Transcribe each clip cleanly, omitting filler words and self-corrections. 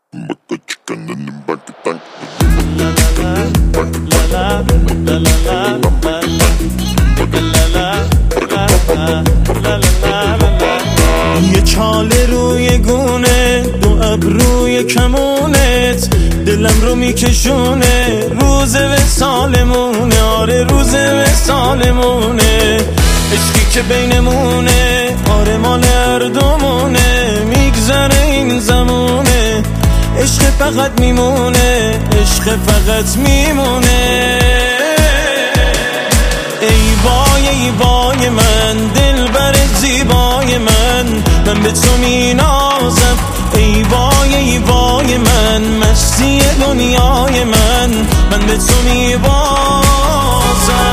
یه چاله روی گونه، دو ابروی کمونت، دلم رو میکشونه. روز وصالمونه، آره روز وصالمونه. عشقی که بینمونه، آره مال هر دومونه. میگذره این زمونه، عشق فقط میمونه، عشق فقط میمونه. ای وای من، دلبر زیبای من به تو مینازم. ای وای من، مستی دنیای من به تو میبازم.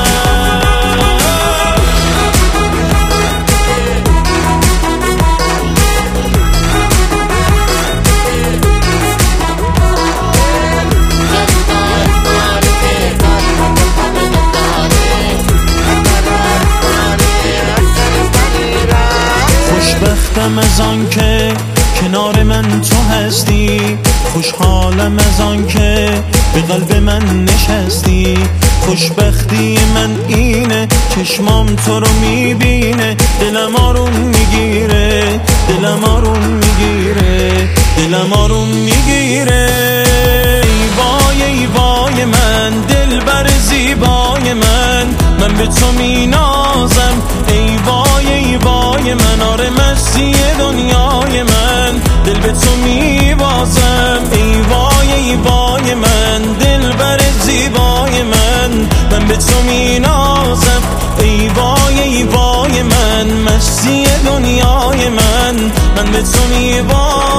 خوشبختم از آن که کنار من تو هستی، خوشحالم از آن که به قلب من نشستی. خوشبختی من اینه، چشمام تو رو میبینه، دلم آروم میگیره، دلم آروم میگیره، دلم آروم میگیره. ای وای من، دلبر زیبای من به تو مینازم. ای وای من، آره مستی دنیای من دل به تو میبازم. ای وای من، دلبر زیبای من به تو مینازم. ای وای من، مستی دنیای من به تو میبازم.